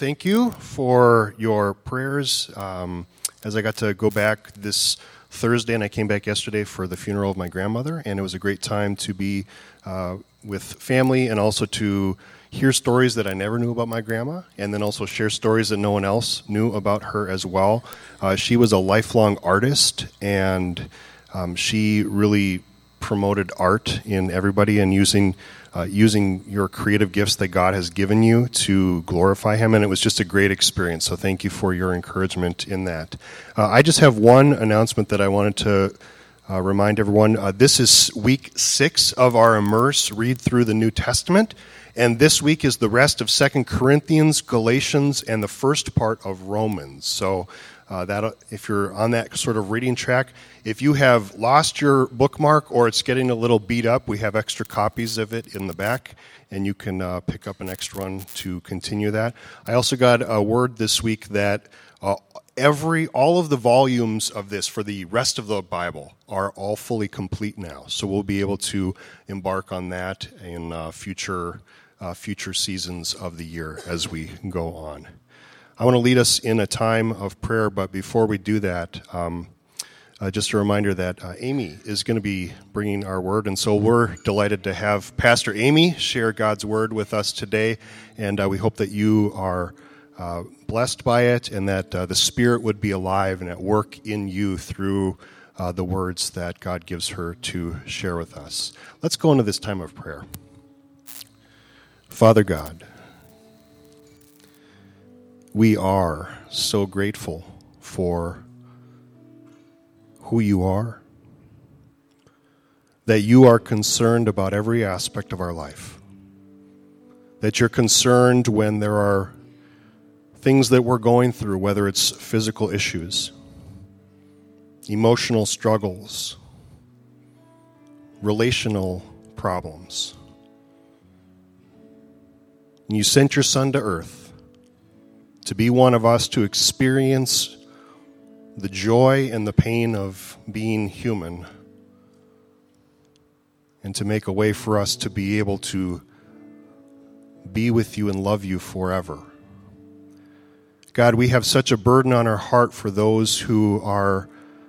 thank you for your prayers. As I got to go back this Thursday, and I came back yesterday for the funeral of my grandmother, and it was a great time to be with family and also to hear stories that I never knew about my grandma, and then also share stories that no one else knew about her as well. She was a lifelong artist, and she really promoted art in everybody and using your creative gifts that God has given you to glorify Him, and it was just a great experience, so thank you for your encouragement in that. I just have one announcement that I wanted to remind everyone. This is week 6 of our Immerse Read Through the New Testament, and this week is the rest of 2 Corinthians, Galatians, and the first part of Romans. So that if you're on that sort of reading track, if you have lost your bookmark or it's getting a little beat up, we have extra copies of it in the back, and you can pick up an extra one to continue that. I also got a word this week that all of the volumes of this for the rest of the Bible are all fully complete now. So we'll be able to embark on that in future seasons of the year as we go on. I want to lead us in a time of prayer, but before we do that, just a reminder that Amy is going to be bringing our word, and so we're delighted to have Pastor Amy share God's word with us today, and we hope that you are blessed by it and that the Spirit would be alive and at work in you through the words that God gives her to share with us. Let's go into this time of prayer. Father God, we are so grateful for who you are, that you are concerned about every aspect of our life, that you're concerned when there are things that we're going through, whether it's physical issues, emotional struggles, relational problems. And you sent your Son to earth to be one of us, to experience the joy and the pain of being human, and to make a way for us to be able to be with you and love you forever. God, we have such a burden on our heart for those who are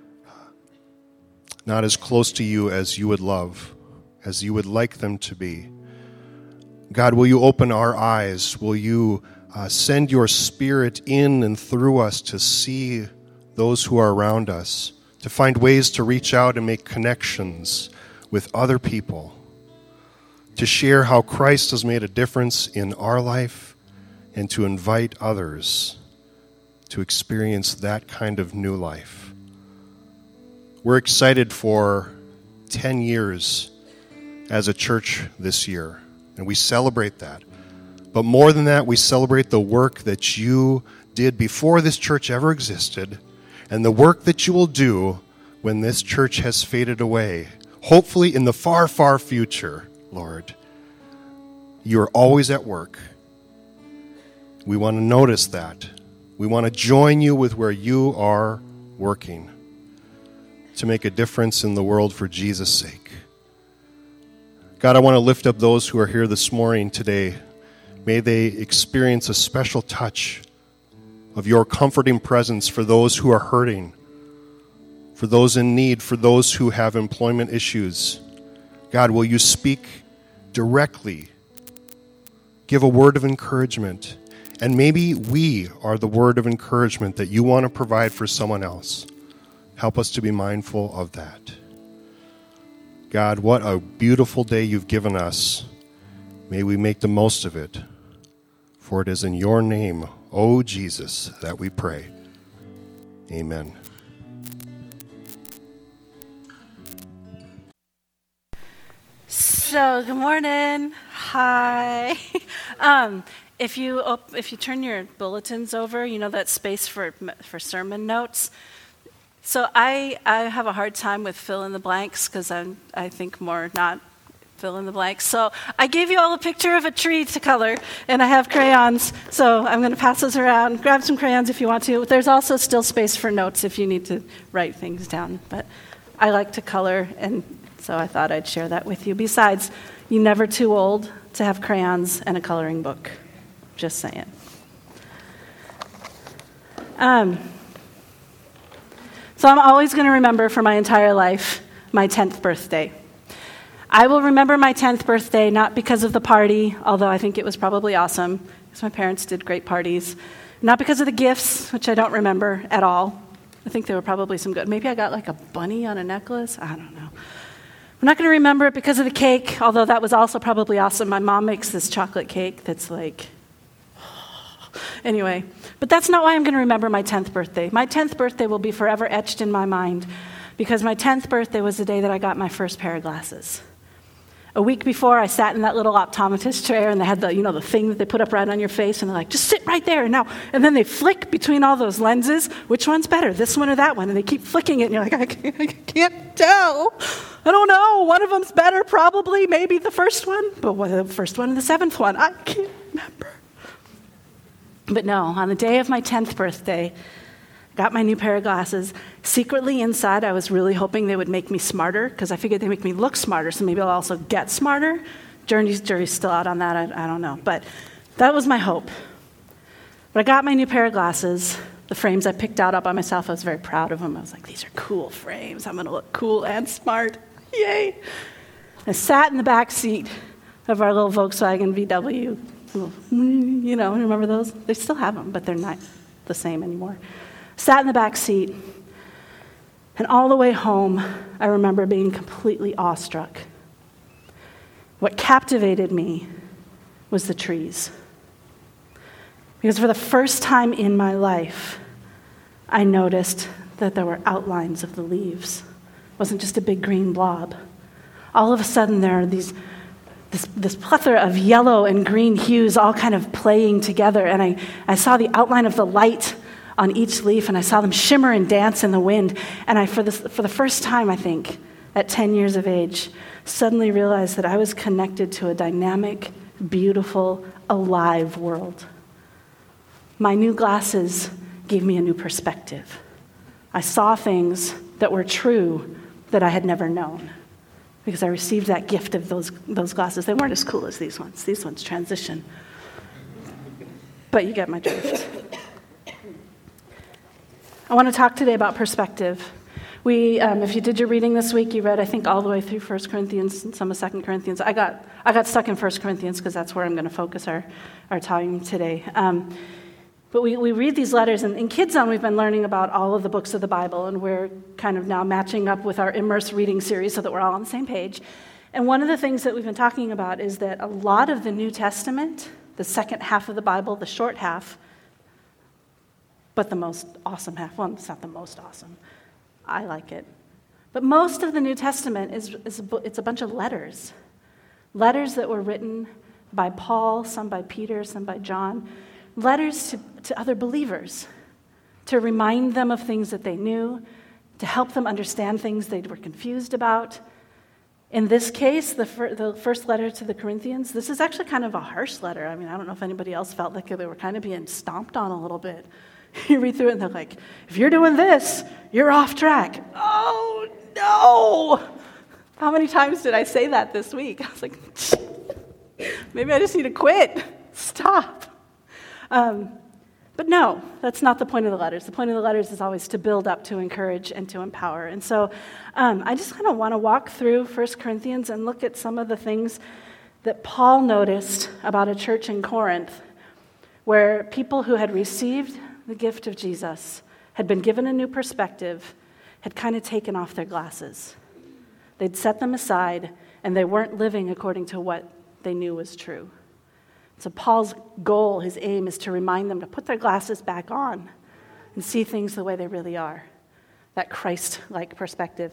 not as close to you as you would love, as you would like them to be. God, will you open our eyes? Will you send your Spirit in and through us to see those who are around us, to find ways to reach out and make connections with other people, to share how Christ has made a difference in our life, and to invite others to experience that kind of new life. We're excited for 10 years as a church this year, and we celebrate that. But more than that, we celebrate the work that you did before this church ever existed, and the work that you will do when this church has faded away, hopefully in the far, far future, Lord. You are always at work. We want to notice that. We want to join you with where you are working to make a difference in the world for Jesus' sake. God, I want to lift up those who are here this morning today. May they experience a special touch of your comforting presence for those who are hurting, for those in need, for those who have employment issues. God, will you speak directly, give a word of encouragement, and maybe we are the word of encouragement that you want to provide for someone else. Help us to be mindful of that. God, what a beautiful day you've given us. May we make the most of it. For it is in your name, O Jesus, that we pray. Amen. So, good morning. Hi. If you turn your bulletins over, you know that space for sermon notes. So I have a hard time with fill in the blanks because I think more not fill in the blanks. So I gave you all a picture of a tree to color, and I have crayons. So I'm going to pass those around. Grab some crayons if you want to. There's also still space for notes if you need to write things down. But I like to color, and so I thought I'd share that with you. Besides, you're never too old to have crayons and a coloring book. Just saying. So I'm always going to remember for my entire life my 10th birthday. I will remember my 10th birthday not because of the party, although I think it was probably awesome, because my parents did great parties. Not because of the gifts, which I don't remember at all. I think there were probably some good. Maybe I got like a bunny on a necklace. I don't know. I'm not going to remember it because of the cake, although that was also probably awesome. My mom makes this chocolate cake that's like... Anyway, but that's not why I'm going to remember my 10th birthday. My 10th birthday will be forever etched in my mind because my 10th birthday was the day that I got my first pair of glasses. A week before, I sat in that little optometrist chair, and they had the thing that they put up right on your face, and they're like, just sit right there. And then they flick between all those lenses. Which one's better, this one or that one? And they keep flicking it, and you're like, I can't tell. I don't know. One of them's better, probably, maybe the first one. But the first one and the seventh one, I can't remember. But no, on the day of my 10th birthday, I got my new pair of glasses. Secretly inside, I was really hoping they would make me smarter, because I figured they make me look smarter, so maybe I'll also get smarter. Jury's still out on that, I don't know. But that was my hope. But I got my new pair of glasses. The frames I picked out all by myself, I was very proud of them. I was like, these are cool frames. I'm going to look cool and smart. Yay. I sat in the back seat of our little Volkswagen VW. Remember those? They still have them, but they're not the same anymore. Sat in the back seat, and all the way home, I remember being completely awestruck. What captivated me was the trees. Because for the first time in my life, I noticed that there were outlines of the leaves. It wasn't just a big green blob. All of a sudden, there are this plethora of yellow and green hues all kind of playing together, and I saw the outline of the light on each leaf, and I saw them shimmer and dance in the wind, and I, for the first time, I think, at 10 years of age, suddenly realized that I was connected to a dynamic, beautiful, alive world. My new glasses gave me a new perspective. I saw things that were true that I had never known, because I received that gift of those glasses. They weren't as cool as these ones. These ones transition. But you get my drift. I want to talk today about perspective. If you did your reading this week, you read, I think, all the way through 1 Corinthians and some of 2 Corinthians. I got stuck in 1 Corinthians because that's where I'm going to focus our time today. But we read these letters, and in Kids Zone, we've been learning about all of the books of the Bible, and we're kind of now matching up with our Immerse reading series so that we're all on the same page. And one of the things that we've been talking about is that a lot of the New Testament, the second half of the Bible, the short half, but the most awesome half, well, it's not the most awesome. I like it. But most of the New Testament it's a bunch of letters. Letters that were written by Paul, some by Peter, some by John. Letters to other believers, to remind them of things that they knew, to help them understand things they were confused about. In this case, the first letter to the Corinthians, this is actually kind of a harsh letter. I mean, I don't know if anybody else felt like they were kind of being stomped on a little bit. You read through it and they're like, if you're doing this, you're off track. Oh, no! How many times did I say that this week? I was like, maybe I just need to quit. Stop. But no, that's not the point of the letters. The point of the letters is always to build up, to encourage, and to empower. And so I just kind of want to walk through 1 Corinthians and look at some of the things that Paul noticed about a church in Corinth where people who had received the gift of Jesus had been given a new perspective, had kind of taken off their glasses. They'd set them aside, and they weren't living according to what they knew was true. So Paul's goal, his aim, is to remind them to put their glasses back on and see things the way they really are, that Christ-like perspective.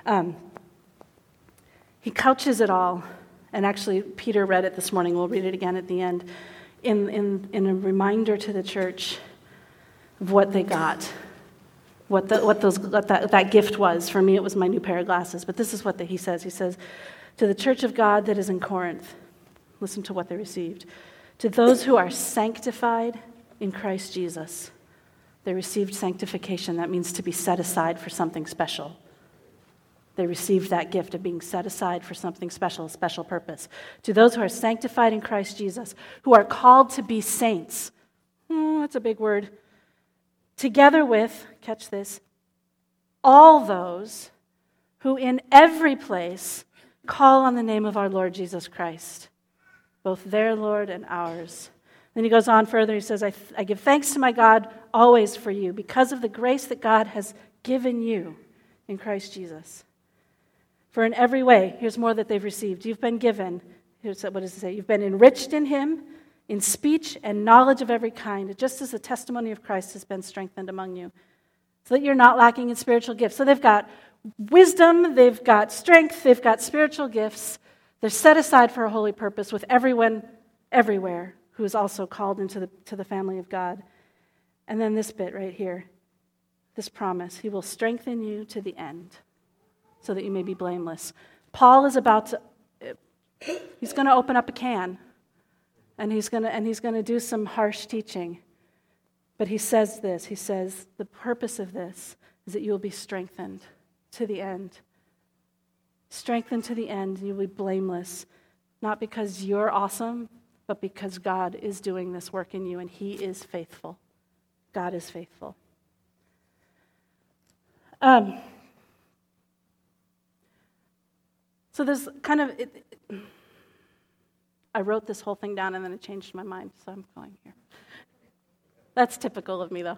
He couches it all, and actually Peter read it this morning. We'll read it again at the end, in a reminder to the church of what they got, what that gift was. For me, it was my new pair of glasses, but this is what he says. He says, to the church of God that is in Corinth, listen to what they received. To those who are sanctified in Christ Jesus, they received sanctification. That means to be set aside for something special. They received that gift of being set aside for something special, a special purpose. To those who are sanctified in Christ Jesus, who are called to be saints. That's a big word. together with, catch this, all those who in every place call on the name of our Lord Jesus Christ, both their Lord and ours. Then he goes on further. He says, I give thanks to my God always for you because of the grace that God has given you in Christ Jesus. For in every way, here's more that they've received. You've been given, what does it say? You've been enriched in him, in speech and knowledge of every kind, just as the testimony of Christ has been strengthened among you, so that you're not lacking in spiritual gifts. So they've got wisdom, they've got strength, they've got spiritual gifts. They're set aside for a holy purpose with everyone, everywhere, who is also called into the family of God. And then this bit right here, this promise, he will strengthen you to the end so that you may be blameless. Paul is about to, he's going to open up a can, and he's going to do some harsh teaching. But he says this, he says, the purpose of this is that you will be strengthened to the end. Strengthened to the end, and you'll be blameless, not because you're awesome, but because God is doing this work in you, and he is faithful. God is faithful. So there's kind of, I wrote this whole thing down and then it changed my mind, so I'm going here. That's typical of me, though.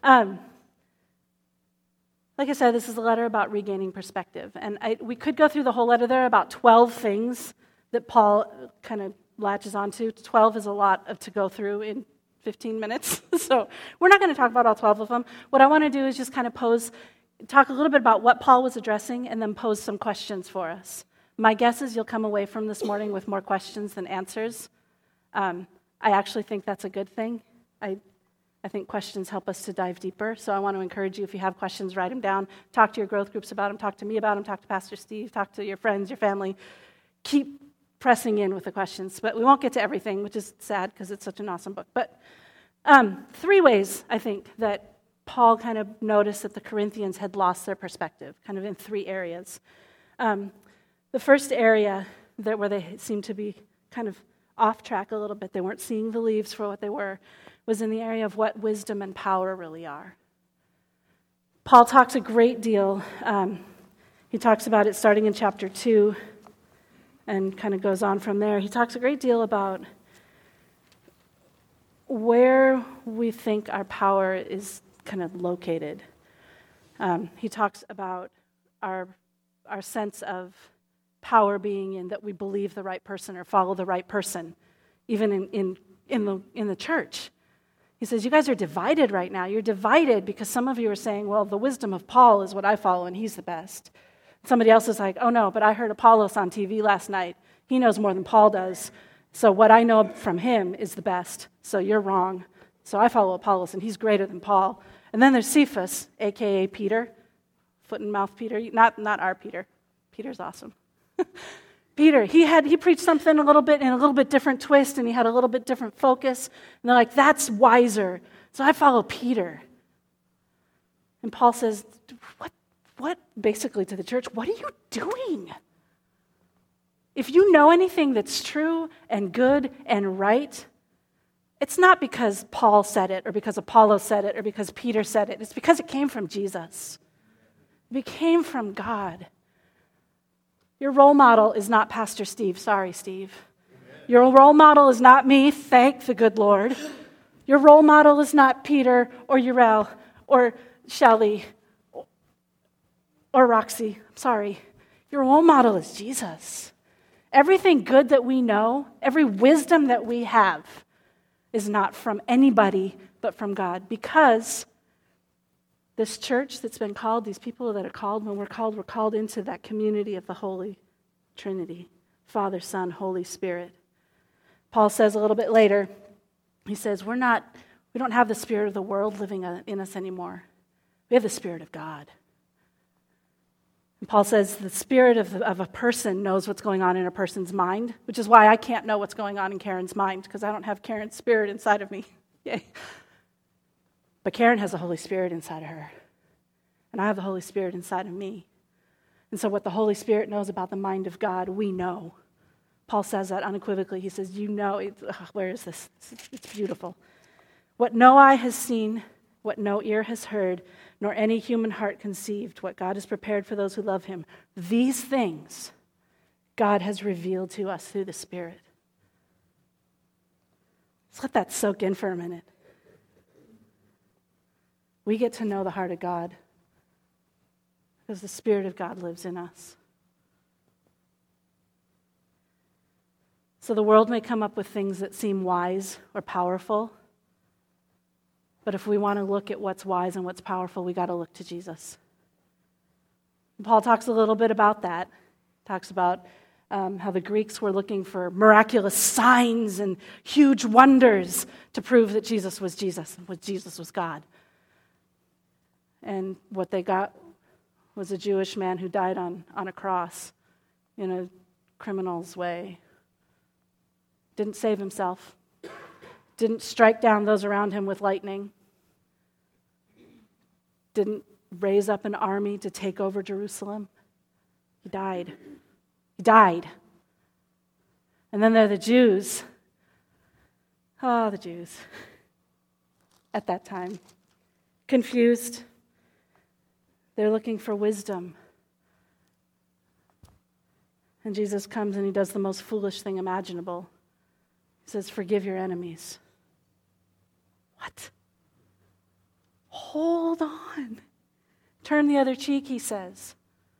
Like I said, this is a letter about regaining perspective. And we could go through the whole letter. There are about 12 things that Paul kind of latches onto. 12 is a lot to go through in 15 minutes. So we're not going to talk about all 12 of them. What I want to do is just kind of talk a little bit about what Paul was addressing and then pose some questions for us. My guess is you'll come away from this morning with more questions than answers. I actually think that's a good thing. I think questions help us to dive deeper. So I want to encourage you, if you have questions, write them down. Talk to your growth groups about them. Talk to me about them. Talk to Pastor Steve. Talk to your friends, your family. Keep pressing in with the questions. But we won't get to everything, which is sad because it's such an awesome book. But 3 ways, I think, that Paul kind of noticed that the Corinthians had lost their perspective, kind of in 3 areas. The first area where they seemed to be kind of off track a little bit, they weren't seeing the leaves for what they were, was in the area of what wisdom and power really are. Paul talks a great deal. He talks about it starting in chapter 2 and kind of goes on from there. He talks a great deal about where we think our power is kind of located. He talks about our sense of power being in that we believe the right person or follow the right person, even in the church. He says, you guys are divided right now. You're divided because some of you are saying, well, the wisdom of Paul is what I follow and he's the best. Somebody else is like, oh no, but I heard Apollos on TV last night. He knows more than Paul does. So what I know from him is the best. So you're wrong. So I follow Apollos and he's greater than Paul. And then there's Cephas, a.k.a. Peter, foot and mouth Peter. Not our Peter. Peter's awesome. Peter, he preached something in a little bit different twist, and he had a little bit different focus. And they're like, that's wiser. So I follow Peter. And Paul says, what, basically to the church, what are you doing? If you know anything that's true and good and right, it's not because Paul said it or because Apollos said it or because Peter said it. It's because it came from Jesus. It came from God. Your role model is not Pastor Steve. Sorry, Steve. Amen. Your role model is not me. Thank the good Lord. Your role model is not Peter or Uriel or Shelley or Roxy. I'm sorry. Your role model is Jesus. Everything good that we know, every wisdom that we have is not from anybody but from God, because this church that's been called, these people that are called, when we're called into that community of the Holy Trinity, Father, Son, Holy Spirit. Paul says a little bit later, he says, we don't have the spirit of the world living in us anymore. We have the Spirit of God. And Paul says the spirit of a person knows what's going on in a person's mind, which is why I can't know what's going on in Karen's mind, because I don't have Karen's spirit inside of me. Yay. But Karen has the Holy Spirit inside of her. And I have the Holy Spirit inside of me. And so what the Holy Spirit knows about the mind of God, we know. Paul says that unequivocally. He says, where is this? It's beautiful. What no eye has seen, what no ear has heard, nor any human heart conceived, what God has prepared for those who love him. These things God has revealed to us through the Spirit. Let's let that soak in for a minute. We get to know the heart of God because the Spirit of God lives in us. So the world may come up with things that seem wise or powerful, but if we want to look at what's wise and what's powerful, we got to look to Jesus. Paul talks a little bit about that. He talks about how the Greeks were looking for miraculous signs and huge wonders to prove that Jesus was Jesus and Jesus was God. And what they got was a Jewish man who died on a cross in a criminal's way. Didn't save himself. Didn't strike down those around him with lightning. Didn't raise up an army to take over Jerusalem. He died. He died. And then there are the Jews. Oh, the Jews. At that time. Confused. They're looking for wisdom. And Jesus comes and he does the most foolish thing imaginable. He says, forgive your enemies. What? Hold on. Turn the other cheek, he says.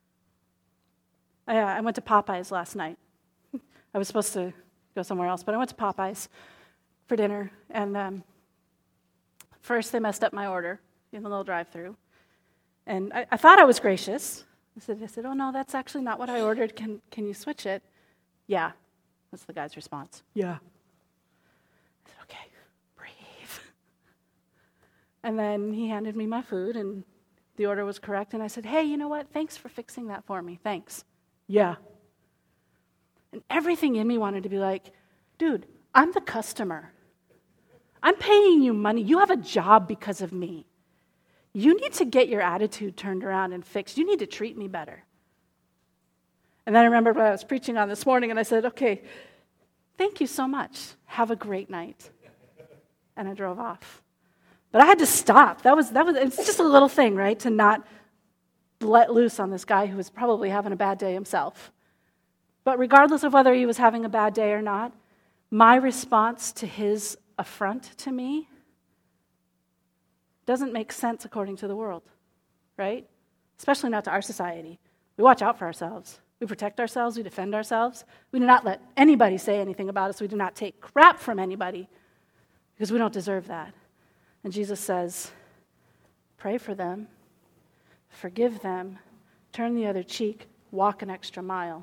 I went to Popeyes last night. I was supposed to go somewhere else, but I went to Popeyes for dinner. And first they messed up my order in the little drive-thru. And I thought I was gracious. I said, oh no, that's actually not what I ordered. Can you switch it? Yeah. That's the guy's response. Yeah. I said, okay, breathe. And then he handed me my food, and the order was correct. And I said, hey, you know what? Thanks for fixing that for me. Thanks. Yeah. And everything in me wanted to be like, dude, I'm the customer. I'm paying you money. You have a job because of me. You need to get your attitude turned around and fixed. You need to treat me better. And then I remembered what I was preaching on this morning, and I said, okay, thank you so much. Have a great night. And I drove off. But I had to stop. That was. It's just a little thing, right? To not let loose on this guy who was probably having a bad day himself. But regardless of whether he was having a bad day or not, my response to his affront to me doesn't make sense according to the world, right? Especially not to our society. We watch out for ourselves. We protect ourselves. We defend ourselves. We do not let anybody say anything about us. We do not take crap from anybody because we don't deserve that. And Jesus says, pray for them, forgive them, turn the other cheek, walk an extra mile.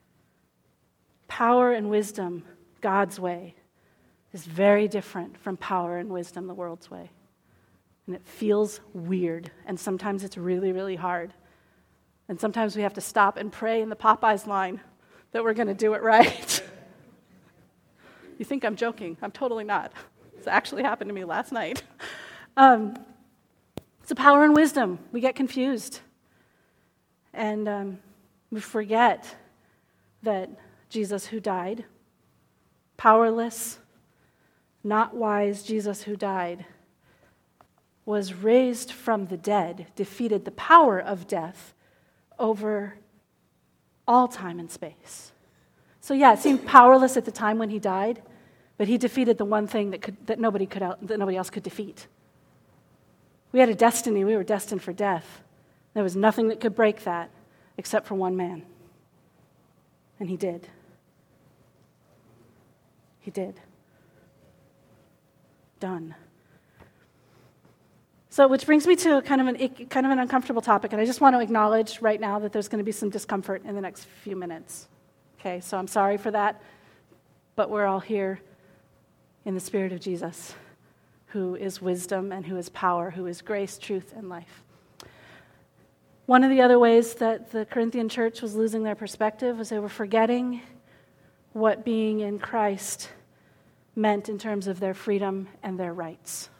Power and wisdom, God's way, is very different from power and wisdom, the world's way. And it feels weird, and sometimes it's really, really hard. And sometimes we have to stop and pray in the Popeyes line that we're going to do it right. You think I'm joking. I'm totally not. This actually happened to me last night. So power and wisdom, we get confused. And we forget that Jesus who died, powerless, not wise Jesus who died, was raised from the dead, defeated the power of death over all time and space. So yeah, it seemed powerless at the time when he died, but he defeated the one thing that nobody else could defeat. We had a destiny. We were destined for death. There was nothing that could break that except for one man. And he did. He did. Done. So, which brings me to kind of an uncomfortable topic, and I just want to acknowledge right now that there's going to be some discomfort in the next few minutes. Okay, so I'm sorry for that, but we're all here in the Spirit of Jesus, who is wisdom and who is power, who is grace, truth, and life. One of the other ways that the Corinthian church was losing their perspective was they were forgetting what being in Christ meant in terms of their freedom and their rights.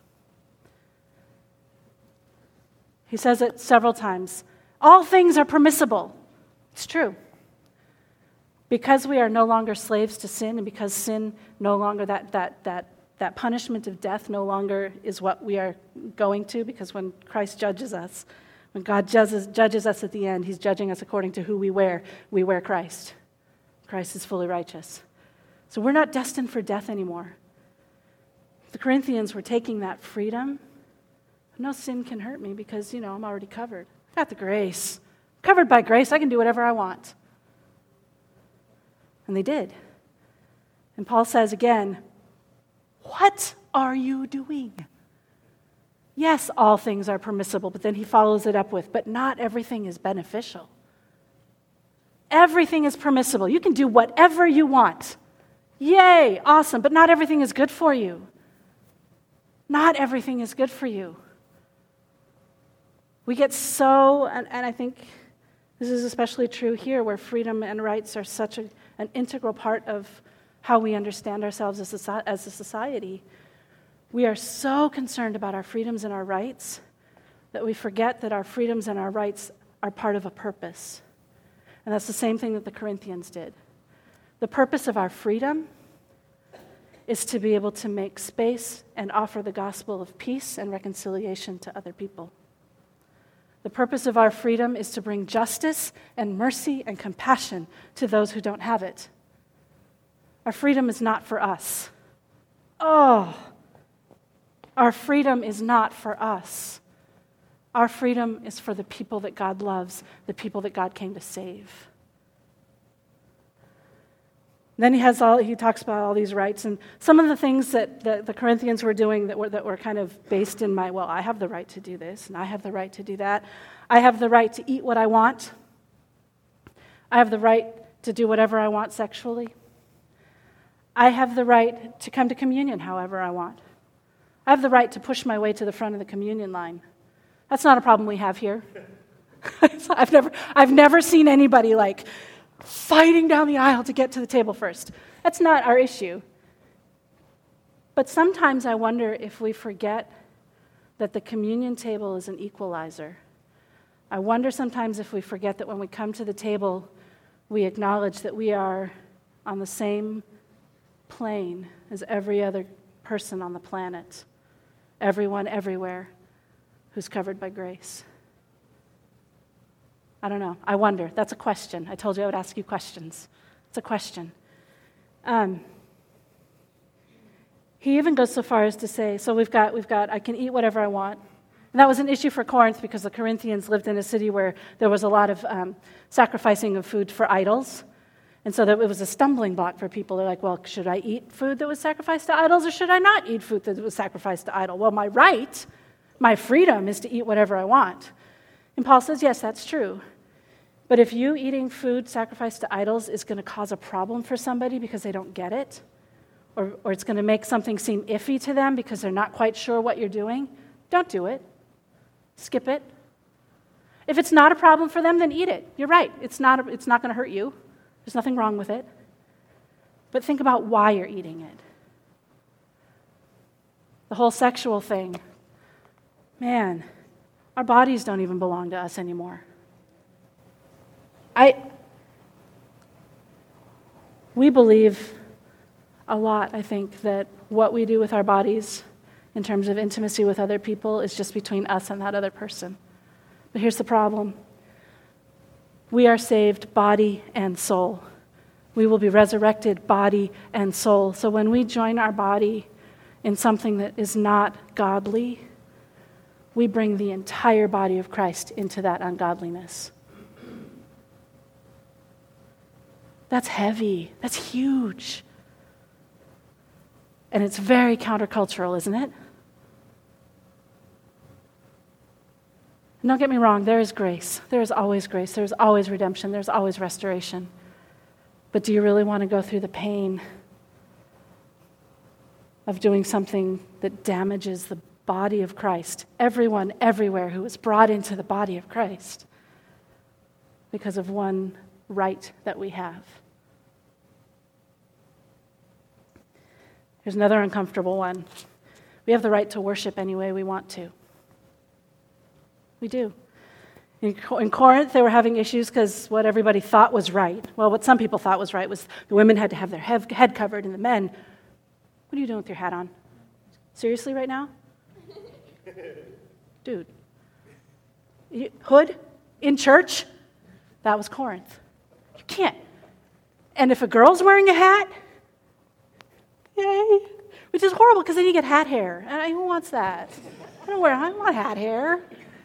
He says it several times. All things are permissible. It's true. Because we are no longer slaves to sin, and because sin no longer, that that punishment of death no longer is what we are going to, because when Christ judges us, when God judges us at the end, he's judging us according to who we wear. We wear Christ. Christ is fully righteous. So we're not destined for death anymore. The Corinthians were taking that freedom. No sin can hurt me because, I'm already covered. I got the grace. Covered by grace, I can do whatever I want. And they did. And Paul says again, what are you doing? Yes, all things are permissible, but then he follows it up with, but not everything is beneficial. Everything is permissible. You can do whatever you want. Yay, awesome, but not everything is good for you. Not everything is good for you. We get so, and I think this is especially true here, where freedom and rights are such an integral part of how we understand ourselves as a society. We are so concerned about our freedoms and our rights that we forget that our freedoms and our rights are part of a purpose. And that's the same thing that the Corinthians did. The purpose of our freedom is to be able to make space and offer the gospel of peace and reconciliation to other people. The purpose of our freedom is to bring justice and mercy and compassion to those who don't have it. Our freedom is not for us. Our freedom is not for us. Our freedom is for the people that God loves, the people that God came to save. Then he talks about all these rights, and some of the things that the Corinthians were doing that were kind of based in I have the right to do this, and I have the right to do that. I have the right to eat what I want. I have the right to do whatever I want sexually. I have the right to come to communion however I want. I have the right to push my way to the front of the communion line. That's not a problem we have here. I've never seen anybody fighting down the aisle to get to the table first. That's not our issue. But sometimes I wonder if we forget that the communion table is an equalizer. I wonder sometimes if we forget that when we come to the table, we acknowledge that we are on the same plane as every other person on the planet, everyone, everywhere, who's covered by grace. I don't know. I wonder. That's a question. I told you I would ask you questions. It's a question. He even goes so far as to say, so we've got, I can eat whatever I want. And that was an issue for Corinth because the Corinthians lived in a city where there was a lot of sacrificing of food for idols. And so that it was a stumbling block for people. They're like, well, should I eat food that was sacrificed to idols or should I not eat food that was sacrificed to idol? Well, my freedom is to eat whatever I want. And Paul says, yes, that's true. But if you eating food sacrificed to idols is going to cause a problem for somebody because they don't get it, or it's going to make something seem iffy to them because they're not quite sure what you're doing, don't do it. Skip it. If it's not a problem for them, then eat it. You're right. It's not going to hurt you. There's nothing wrong with it. But think about why you're eating it. The whole sexual thing. Man, our bodies don't even belong to us anymore. We believe a lot, I think, that what we do with our bodies in terms of intimacy with other people is just between us and that other person. But here's the problem. We are saved body and soul. We will be resurrected body and soul. So when we join our body in something that is not godly, we bring the entire body of Christ into that ungodliness. That's heavy. That's huge. And it's very countercultural, isn't it? And don't get me wrong, there is grace. There is always grace. There's always redemption. There's always restoration. But do you really want to go through the pain of doing something that damages the body of Christ? Everyone, everywhere who is brought into the body of Christ because of one right that we have. Here's another uncomfortable one. We have the right to worship any way we want to. We do. In Corinth, they were having issues because what everybody thought was right. Well, what some people thought was right was the women had to have their head covered, and the men, what are you doing with your hat on? Seriously right now? Dude. Hood? In church? That was Corinth. You can't. And if a girl's wearing a hat, yay. Which is horrible because then you get hat hair. And who wants that? I don't want hat hair.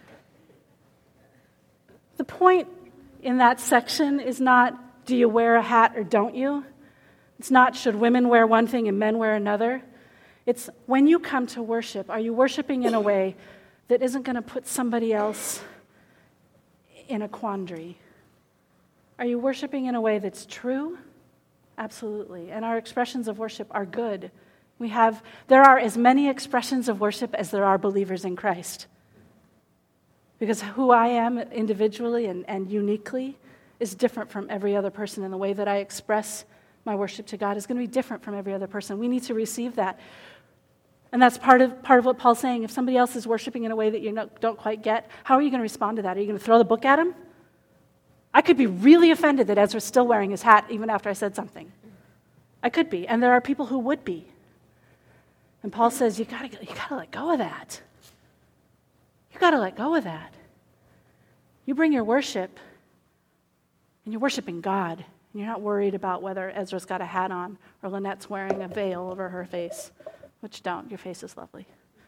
The point in that section is not, do you wear a hat or don't you? It's not, should women wear one thing and men wear another? It's, when you come to worship, are you worshiping in a way that isn't going to put somebody else in a quandary? Are you worshiping in a way that's true? Absolutely. And our expressions of worship are good. There are as many expressions of worship as there are believers in Christ. Because who I am individually and uniquely is different from every other person, and the way that I express my worship to God is going to be different from every other person. We need to receive that. And that's part of what Paul's saying. If somebody else is worshiping in a way that you don't quite get, how are you going to respond to that? Are you going to throw the book at him? I could be really offended that Ezra's still wearing his hat even after I said something. I could be, and there are people who would be. And Paul says, you gotta let go of that. You gotta let go of that. You bring your worship, and you're worshiping God, and you're not worried about whether Ezra's got a hat on or Lynette's wearing a veil over her face, which don't. Your face is lovely.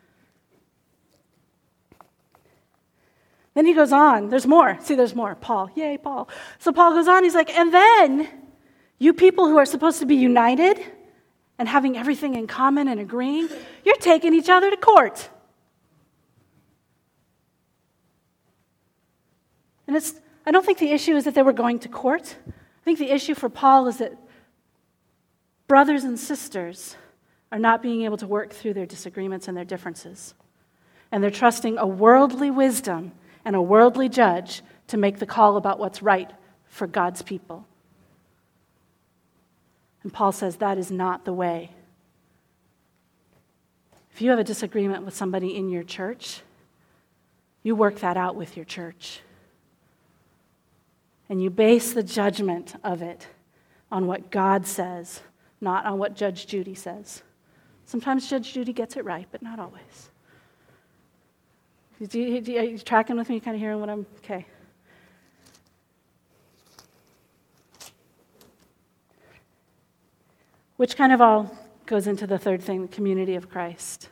Then he goes on. There's more. See, there's more. Paul. Yay, Paul. So Paul goes on. He's like, and then you people who are supposed to be united and having everything in common and agreeing, you're taking each other to court. And I don't think the issue is that they were going to court. I think the issue for Paul is that brothers and sisters are not being able to work through their disagreements and their differences. And they're trusting a worldly wisdom and a worldly judge to make the call about what's right for God's people. And Paul says that is not the way. If you have a disagreement with somebody in your church, you work that out with your church. And you base the judgment of it on what God says, not on what Judge Judy says. Sometimes Judge Judy gets it right, but not always. Are you tracking with me? Kind of hearing what I'm... Okay. Which kind of all goes into the third thing, the community of Christ.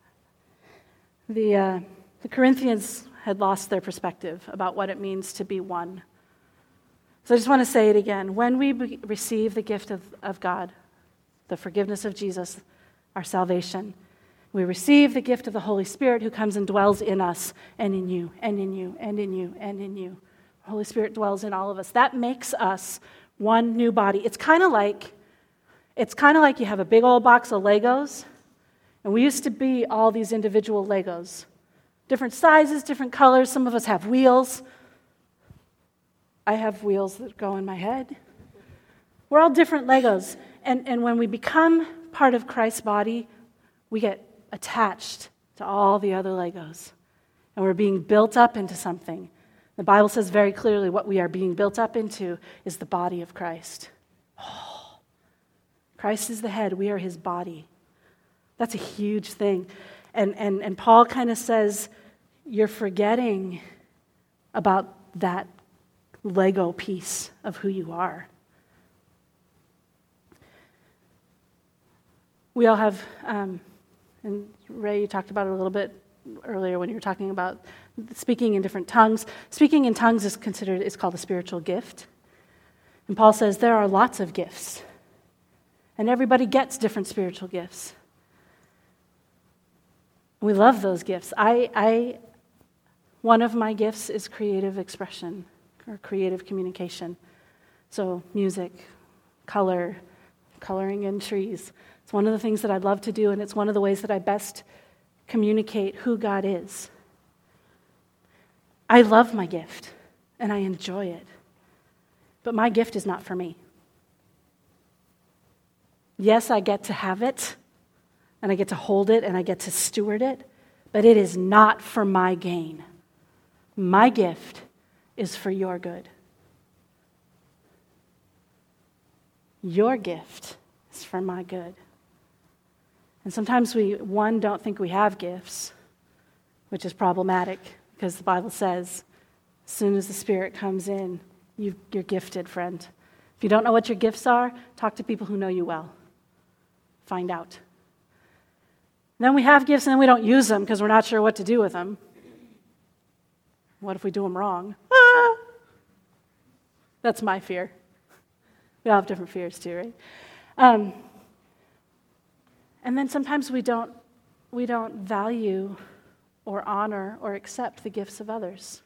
The Corinthians had lost their perspective about what it means to be one. So I just want to say it again. When we receive the gift of God, the forgiveness of Jesus, our salvation, we receive the gift of the Holy Spirit who comes and dwells in us and in you and in you and in you and in you. The Holy Spirit dwells in all of us. That makes us one new body. It's kind of like you have a big old box of Legos, and we used to be all these individual Legos. Different sizes, different colors. Some of us have wheels. I have wheels that go in my head. We're all different Legos. And when we become part of Christ's body, we get attached to all the other Legos. And we're being built up into something. The Bible says very clearly what we are being built up into is the body of Christ. Oh, Christ is the head. We are his body. That's a huge thing. And Paul kind of says, you're forgetting about that Lego piece of who you are. We all have, and Ray, you talked about it a little bit earlier when you were talking about speaking in different tongues. Speaking in tongues is called a spiritual gift. And Paul says there are lots of gifts. And everybody gets different spiritual gifts. We love those gifts. One of my gifts is creative expression or creative communication. So music, color, coloring in trees. It's one of the things that I love to do, and it's one of the ways that I best communicate who God is. I love my gift, and I enjoy it. But my gift is not for me. Yes, I get to have it, and I get to hold it, and I get to steward it, but it is not for my gain. My gift is for your good. Your gift is for my good. And sometimes we, one, don't think we have gifts, which is problematic because the Bible says, as soon as the Spirit comes in, you're gifted, friend. If you don't know what your gifts are, talk to people who know you well. Find out. Then we have gifts and then we don't use them because we're not sure what to do with them. What if we do them wrong? Ah! That's my fear. We all have different fears too, right? And then sometimes we don't value or honor or accept the gifts of others.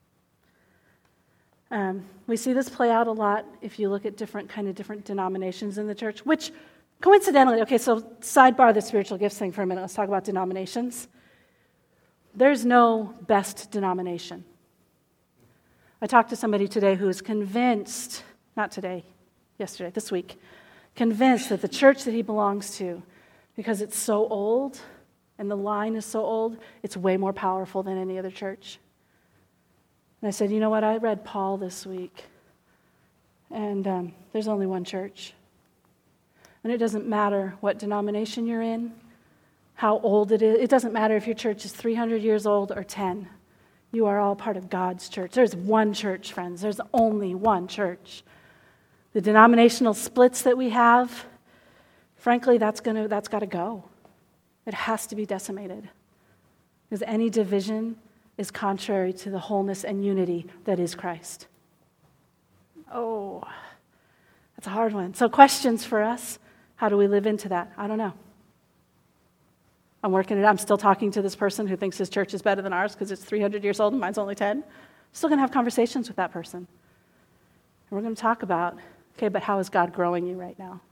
We see this play out a lot if you look at different denominations in the church, which coincidentally, okay, so sidebar the spiritual gifts thing for a minute. Let's talk about denominations. There's no best denomination. I talked to somebody today who is convinced, not today, yesterday, this week, convinced that the church that he belongs to, because it's so old and the line is so old, it's way more powerful than any other church. And I said, you know what, I read Paul this week, and there's only one church. And it doesn't matter what denomination you're in, how old it is. It doesn't matter if your church is 300 years old or 10. You are all part of God's church. There's one church, friends. There's only one church. The denominational splits that we have, frankly, that's got to go. It has to be decimated. Because any division is contrary to the wholeness and unity that is Christ. Oh, that's a hard one. So questions for us. How do we live into that? I don't know. I'm working it out. I'm still talking to this person who thinks his church is better than ours because it's 300 years old and mine's only 10. I'm still going to have conversations with that person. And we're going to talk about, okay, but how is God growing you right now?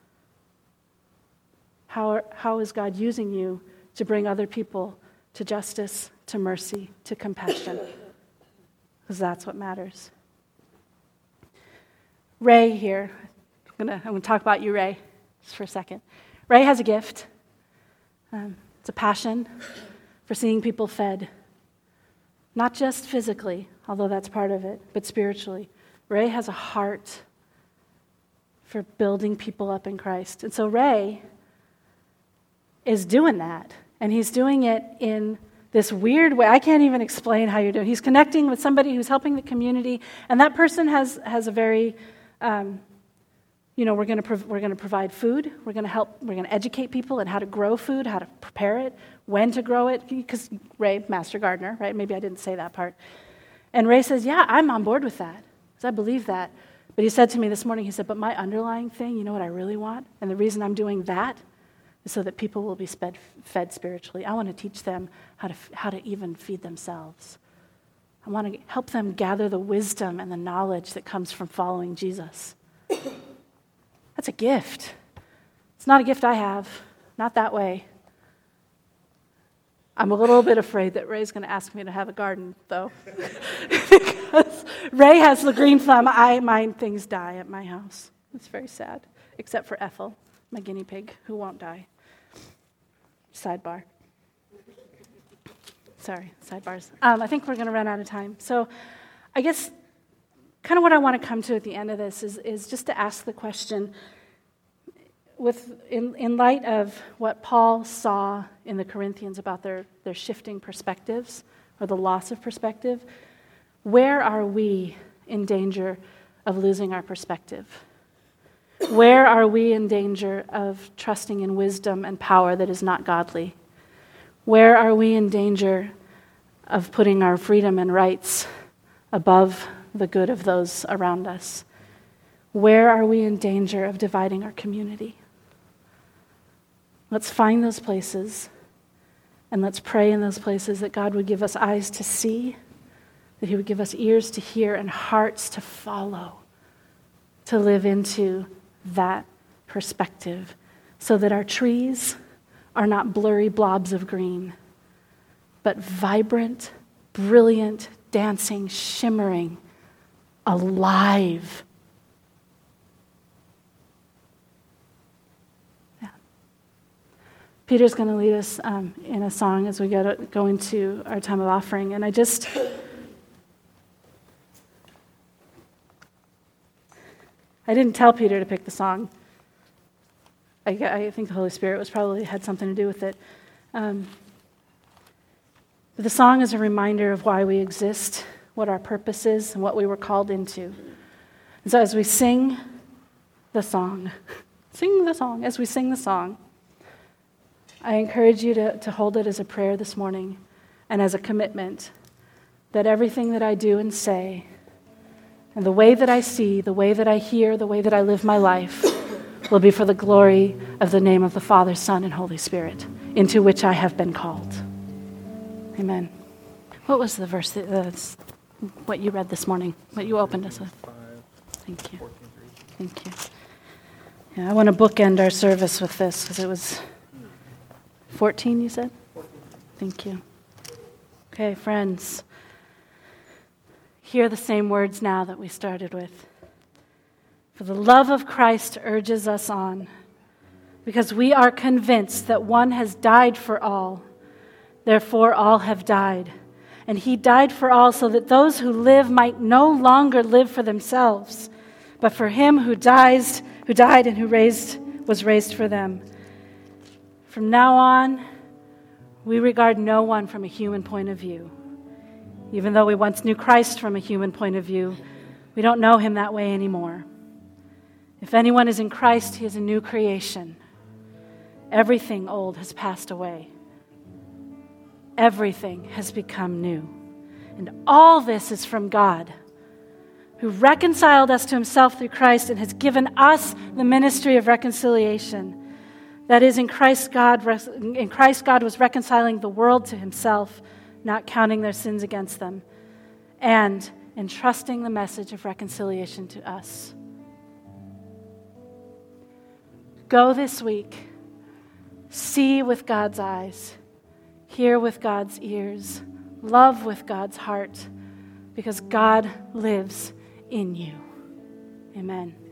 How is God using you to bring other people to justice, to mercy, to compassion? Because that's what matters. Ray here. I'm going to talk about you, Ray, just for a second. Ray has a gift. It's a passion for seeing people fed. Not just physically, although that's part of it, but spiritually. Ray has a heart for building people up in Christ. And so Ray is doing that. And he's doing it in this weird way. I can't even explain how you're doing. He's connecting with somebody who's helping the community. And that person has a very... we're going to provide food. We're going to educate people on how to grow food, how to prepare it, when to grow it. Because Ray, master gardener, right? Maybe I didn't say that part. And Ray says, yeah, I'm on board with that. Because I believe that. But he said to me this morning, he said, but my underlying thing, you know what I really want? And the reason I'm doing that is so that people will be fed spiritually. I want to teach them how to even feed themselves. I want to help them gather the wisdom and the knowledge that comes from following Jesus. That's a gift. It's not a gift I have. Not that way. I'm a little bit afraid that Ray's going to ask me to have a garden, though. Because Ray has the green thumb. Mine things die at my house. It's very sad. Except for Ethel, my guinea pig, who won't die. Sidebar. Sorry, sidebars. I think we're going to run out of time. So I guess kind of what I want to come to at the end of this is just to ask the question, in light of what Paul saw in the Corinthians about their shifting perspectives or the loss of perspective, where are we in danger of losing our perspective? Where are we in danger of trusting in wisdom and power that is not godly? Where are we in danger of putting our freedom and rights above the good of those around us? Where are we in danger of dividing our community? Let's find those places, and let's pray in those places that God would give us eyes to see, that He would give us ears to hear and hearts to follow, to live into that perspective, so that our trees are not blurry blobs of green, but vibrant, brilliant, dancing, shimmering, alive. Yeah. Peter's going to lead us in a song as we go into our time of offering, and I didn't tell Peter to pick the song. I think the Holy Spirit had something to do with it. But the song is a reminder of why we exist, what our purpose is, and what we were called into. And so as we sing the song, as we sing the song, I encourage you to hold it as a prayer this morning and as a commitment that everything that I do and say, and the way that I see, the way that I hear, the way that I live my life, will be for the glory of the name of the Father, Son, and Holy Spirit, into which I have been called. Amen. What was the verse, what you read this morning, what you opened us with? Thank you. Thank you. Yeah, I want to bookend our service with this, because it was 14, you said? Thank you. Okay, friends. Hear the same words now that we started with. For the love of Christ urges us on, because we are convinced that one has died for all, therefore all have died. And he died for all so that those who live might no longer live for themselves, but for him who died and who was raised for them. From now on, we regard no one from a human point of view. Even though we once knew Christ from a human point of view, we don't know him that way anymore. If anyone is in Christ, he is a new creation. Everything old has passed away. Everything has become new. And all this is from God, who reconciled us to himself through Christ and has given us the ministry of reconciliation. That is, in Christ God was reconciling the world to himself, not counting their sins against them, and entrusting the message of reconciliation to us. Go this week, see with God's eyes, hear with God's ears, love with God's heart, because God lives in you. Amen.